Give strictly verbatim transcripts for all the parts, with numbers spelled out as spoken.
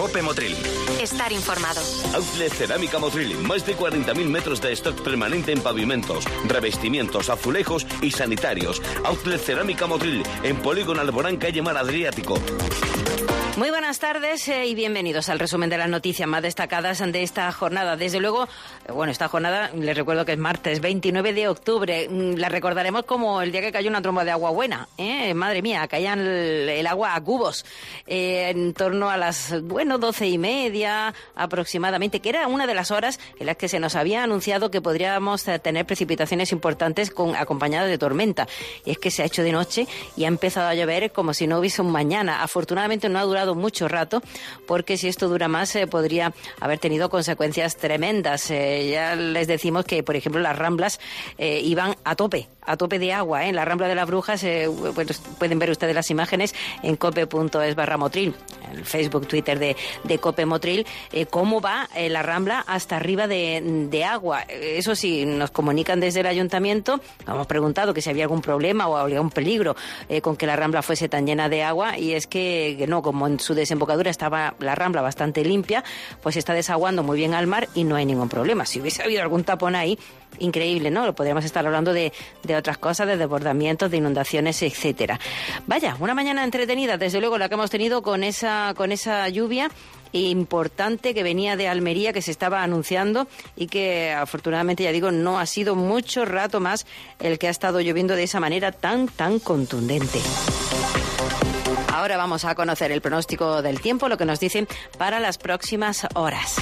Cope Motril. Estar informado. Outlet Cerámica Motril. Más de cuarenta mil metros de stock permanente en pavimentos, revestimientos, azulejos y sanitarios. Outlet Cerámica Motril. En Polígono Alborán, calle Mar Adriático. Muy buenas tardes eh, y bienvenidos al resumen de las noticias más destacadas de esta jornada. Desde luego, eh, bueno, esta jornada, les recuerdo que es martes veintinueve de octubre. Mm, la recordaremos como el día que cayó una tromba de agua buena. ¿eh? Madre mía, caía el, el agua a cubos. Eh, en torno a las, bueno, doce y media aproximadamente, que era una de las horas en las que se nos había anunciado que podríamos eh, tener precipitaciones importantes con acompañadas de tormenta. Y es que se ha hecho de noche y ha empezado a llover como si no hubiese un mañana. Afortunadamente no ha durado mucho rato, porque si esto dura más eh, podría haber tenido consecuencias tremendas. Eh, ya les decimos que, por ejemplo, las Ramblas eh, iban a tope, a tope de agua. ¿eh? En la Rambla de las Brujas, eh, bueno, pueden ver ustedes las imágenes en cope punto es barra Motril, el Facebook, Twitter de, de Cope Motril, eh, cómo va eh, la Rambla hasta arriba de, de agua. Eso sí, nos comunican desde el Ayuntamiento, hemos preguntado que si había algún problema o había un peligro eh, con que la Rambla fuese tan llena de agua, y es que, que no, como en su desembocadura estaba la Rambla bastante limpia, pues está desaguando muy bien al mar y no hay ningún problema. Si hubiese habido algún tapón ahí, increíble, ¿no? Podríamos estar hablando de, de otras cosas, de desbordamientos, de inundaciones, etcétera. Vaya, una mañana entretenida, desde luego, la que hemos tenido con esa, con esa lluvia importante que venía de Almería, que se estaba anunciando y que afortunadamente, ya digo, no ha sido mucho rato más el que ha estado lloviendo de esa manera tan, tan contundente. Ahora vamos a conocer el pronóstico del tiempo, lo que nos dicen para las próximas horas.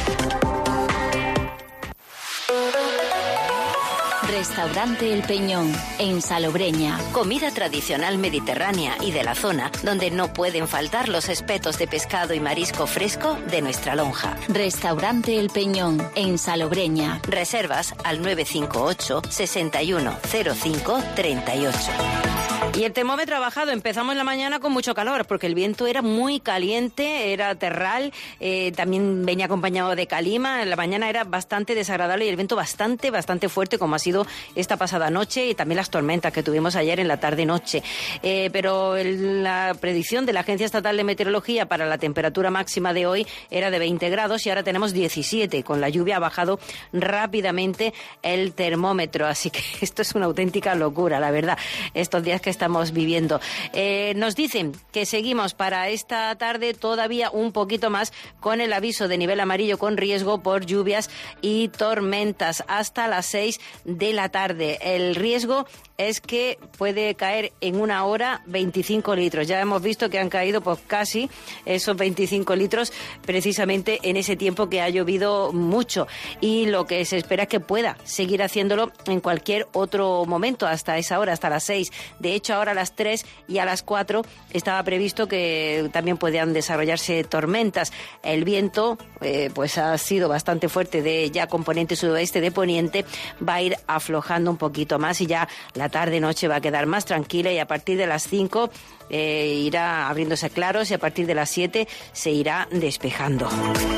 Restaurante El Peñón, en Salobreña. Comida tradicional mediterránea y de la zona, donde no pueden faltar los espetos de pescado y marisco fresco de nuestra lonja. Restaurante El Peñón, en Salobreña. Reservas al nueve cinco ocho, seis uno cero cinco tres ocho. Y el termómetro ha bajado. Empezamos la mañana con mucho calor porque el viento era muy caliente, era terral, eh, también venía acompañado de calima. En la mañana era bastante desagradable y el viento bastante, bastante fuerte, como ha sido esta pasada noche, y también las tormentas que tuvimos ayer en la tarde-noche. Eh, pero el, la predicción de la Agencia Estatal de Meteorología para la temperatura máxima de hoy era de veinte grados y ahora tenemos diecisiete. Con la lluvia ha bajado rápidamente el termómetro, así que esto es una auténtica locura, la verdad, estos días que estamos viviendo. Eh, nos dicen que seguimos para esta tarde todavía un poquito más con el aviso de nivel amarillo con riesgo por lluvias y tormentas hasta las seis de la tarde. El riesgo es que puede caer en una hora veinticinco litros. Ya hemos visto que han caído pues casi esos veinticinco litros precisamente en ese tiempo que ha llovido mucho, y lo que se espera es que pueda seguir haciéndolo en cualquier otro momento hasta esa hora, hasta las seis. De hecho, ahora a las tres y a las cuatro estaba previsto que también podían desarrollarse tormentas. El viento eh, pues ha sido bastante fuerte, de ya componente sudoeste de poniente, va a ir aflojando un poquito más y ya la tarde-noche va a quedar más tranquila, y a partir de las cinco eh, irá abriéndose claros y a partir de las siete se irá despejando.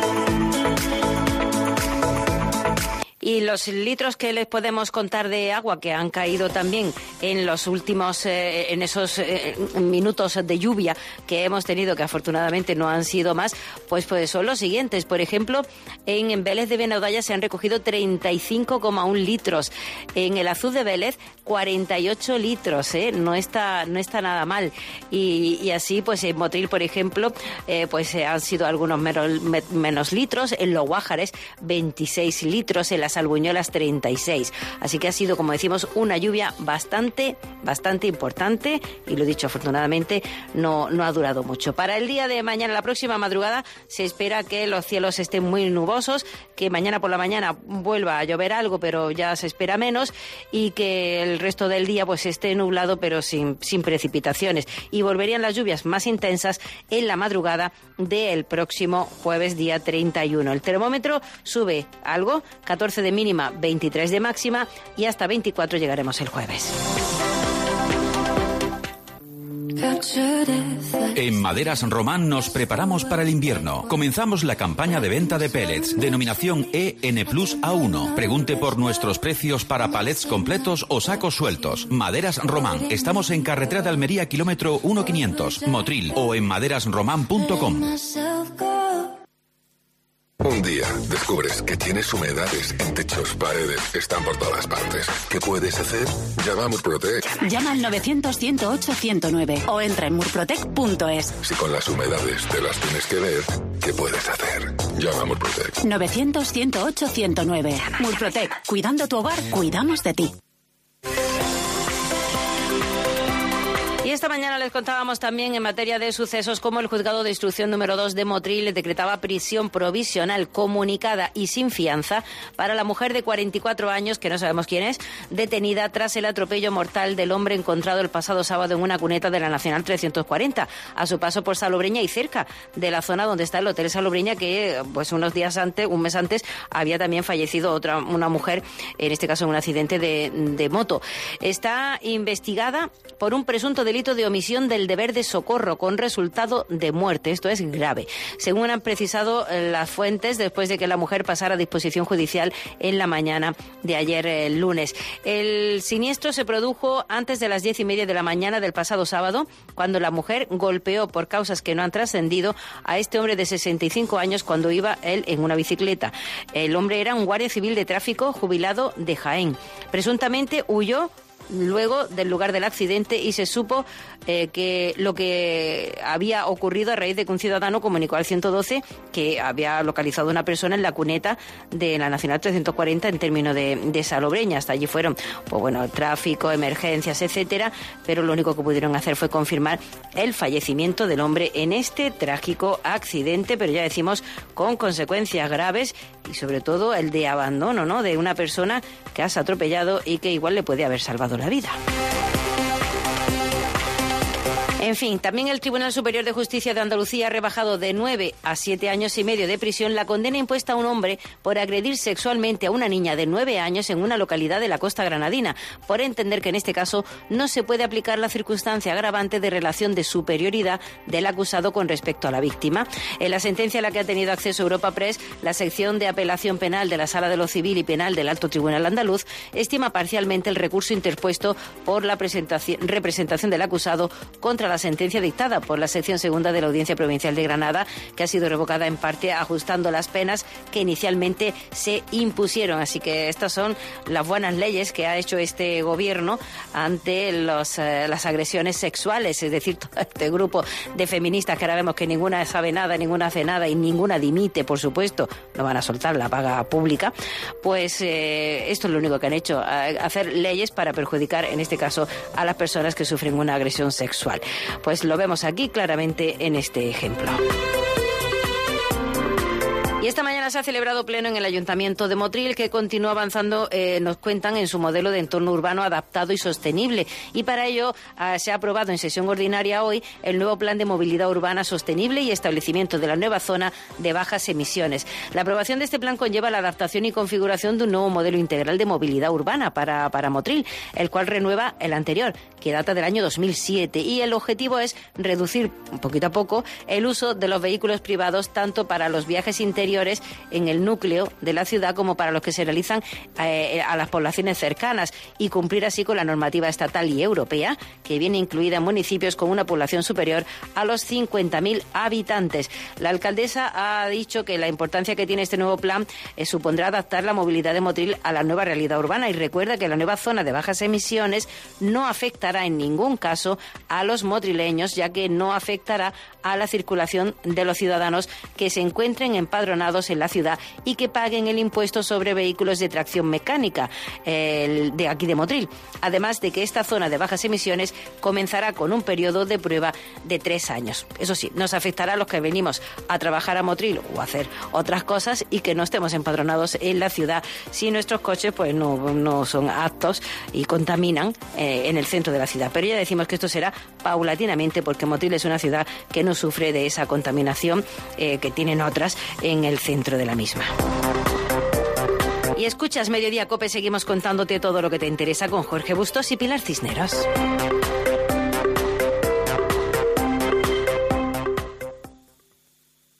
Y los litros que les podemos contar de agua que han caído también en los últimos, eh, en esos eh, minutos de lluvia que hemos tenido, que afortunadamente no han sido más, pues, pues son los siguientes. Por ejemplo, en Vélez de Benaudalla se han recogido treinta y cinco coma uno litros. En el Azuz de Vélez, cuarenta y ocho litros, ¿eh? No está, no está nada mal. Y, y así, pues en Motril, por ejemplo, eh, pues eh, han sido algunos menos, menos litros. En Los Guájares, veintiséis litros. En las Albuñolas, treinta y seis. Así que ha sido, como decimos, una lluvia bastante, bastante importante, y lo dicho, afortunadamente no, no ha durado mucho. Para el día de mañana, la próxima madrugada, se espera que los cielos estén muy nubosos, que mañana por la mañana vuelva a llover algo, pero ya se espera menos, y que el resto del día pues esté nublado, pero sin, sin precipitaciones. Y volverían las lluvias más intensas en la madrugada del próximo jueves, día treinta y uno. El termómetro sube algo, catorce de mínima, veintitrés de máxima, y hasta veinticuatro llegaremos el jueves. En Maderas Román nos preparamos para el invierno. Comenzamos la campaña de venta de pellets, denominación E N plus A uno. Pregunte por nuestros precios para palets completos o sacos sueltos. Maderas Román. Estamos en carretera de Almería, kilómetro uno quinientos, Motril, o en maderas román punto com. Un día descubres que tienes humedades en techos, paredes, están por todas partes. ¿Qué puedes hacer? Llama a Murprotec. Llama al novecientos, ciento ocho, ciento nueve o entra en murprotec punto es. Si con las humedades te las tienes que ver, ¿qué puedes hacer? Llama a Murprotec. novecientos, ciento ocho, ciento nueve. Murprotec. Cuidando tu hogar, cuidamos de ti. Y esta mañana les contábamos también en materia de sucesos cómo el juzgado de instrucción número dos de Motril decretaba prisión provisional comunicada y sin fianza para la mujer de cuarenta y cuatro años, que no sabemos quién es, detenida tras el atropello mortal del hombre encontrado el pasado sábado en una cuneta de la Nacional trescientos cuarenta, a su paso por Salobreña y cerca de la zona donde está el Hotel Salobreña, que pues unos días antes, un mes antes, había también fallecido otra una mujer, en este caso en un accidente de, de moto. Está investigada por un presunto delito de omisión del deber de socorro con resultado de muerte. Esto es grave. Según han precisado las fuentes, después de que la mujer pasara a disposición judicial en la mañana de ayer, el lunes. El siniestro se produjo antes de las diez y media de la mañana del pasado sábado, cuando la mujer golpeó por causas que no han trascendido a este hombre de sesenta y cinco años cuando iba él en una bicicleta. El hombre era un guardia civil de tráfico jubilado de Jaén. Presuntamente huyó luego del lugar del accidente y se supo eh, que lo que había ocurrido a raíz de que un ciudadano comunicó al ciento doce que había localizado una persona en la cuneta de la Nacional trescientos cuarenta en términos de, de Salobreña. Hasta allí fueron, pues bueno, tráfico, emergencias, etcétera, pero lo único que pudieron hacer fue confirmar el fallecimiento del hombre en este trágico accidente, pero ya decimos con consecuencias graves y sobre todo el de abandono, ¿no?, de una persona que has atropellado y que igual le puede haber salvado la vida. En fin, también el Tribunal Superior de Justicia de Andalucía ha rebajado de nueve a siete años y medio de prisión la condena impuesta a un hombre por agredir sexualmente a una niña de nueve años en una localidad de la costa granadina, por entender que en este caso no se puede aplicar la circunstancia agravante de relación de superioridad del acusado con respecto a la víctima. En la sentencia a la que ha tenido acceso Europa Press, la sección de apelación penal de la Sala de lo Civil y Penal del Alto Tribunal Andaluz estima parcialmente el recurso interpuesto por la presentación, representación del acusado contra la sentencia dictada por la sección segunda de la Audiencia Provincial de Granada, que ha sido revocada en parte ajustando las penas que inicialmente se impusieron. Así que estas son las buenas leyes que ha hecho este gobierno ante los, eh, las agresiones sexuales, es decir, todo este grupo de feministas que ahora vemos que ninguna sabe nada, ninguna hace nada y ninguna dimite, por supuesto, no van a soltar la paga pública. Pues eh, esto es lo único que han hecho, hacer leyes para perjudicar, en este caso, a las personas que sufren una agresión sexual. Pues lo vemos aquí claramente en este ejemplo. Y esta mañana se ha celebrado pleno en el Ayuntamiento de Motril, que continúa avanzando, eh, nos cuentan, en su modelo de entorno urbano adaptado y sostenible. Y para ello eh, se ha aprobado en sesión ordinaria hoy el nuevo Plan de Movilidad Urbana Sostenible y establecimiento de la nueva zona de bajas emisiones. La aprobación de este plan conlleva la adaptación y configuración de un nuevo modelo integral de movilidad urbana para, para Motril, el cual renueva el anterior, que data del año dos mil siete. Y el objetivo es reducir, poquito a poco, el uso de los vehículos privados, tanto para los viajes interiores en el núcleo de la ciudad como para los que se realizan eh, a las poblaciones cercanas, y cumplir así con la normativa estatal y europea, que viene incluida en municipios con una población superior a los cincuenta mil habitantes. La alcaldesa ha dicho que la importancia que tiene este nuevo plan eh, supondrá adaptar la movilidad de Motril a la nueva realidad urbana, y recuerda que la nueva zona de bajas emisiones no afectará en ningún caso a los motrileños, ya que no afectará a la circulación de los ciudadanos que se encuentren empadronados en la ciudad y que paguen el impuesto sobre vehículos de tracción mecánica el de aquí de Motril. Además de que esta zona de bajas emisiones comenzará con un periodo de prueba de tres años. Eso sí, nos afectará a los que venimos a trabajar a Motril o a hacer otras cosas y que no estemos empadronados en la ciudad si nuestros coches pues no, no son aptos y contaminan eh, en el centro de la ciudad. Pero ya decimos que esto será paulatinamente, porque Motril es una ciudad que no sufre de esa contaminación eh, que tienen otras en el centro de la misma. Y escuchas Mediodía Cope, seguimos contándote todo lo que te interesa con Jorge Bustos y Pilar Cisneros.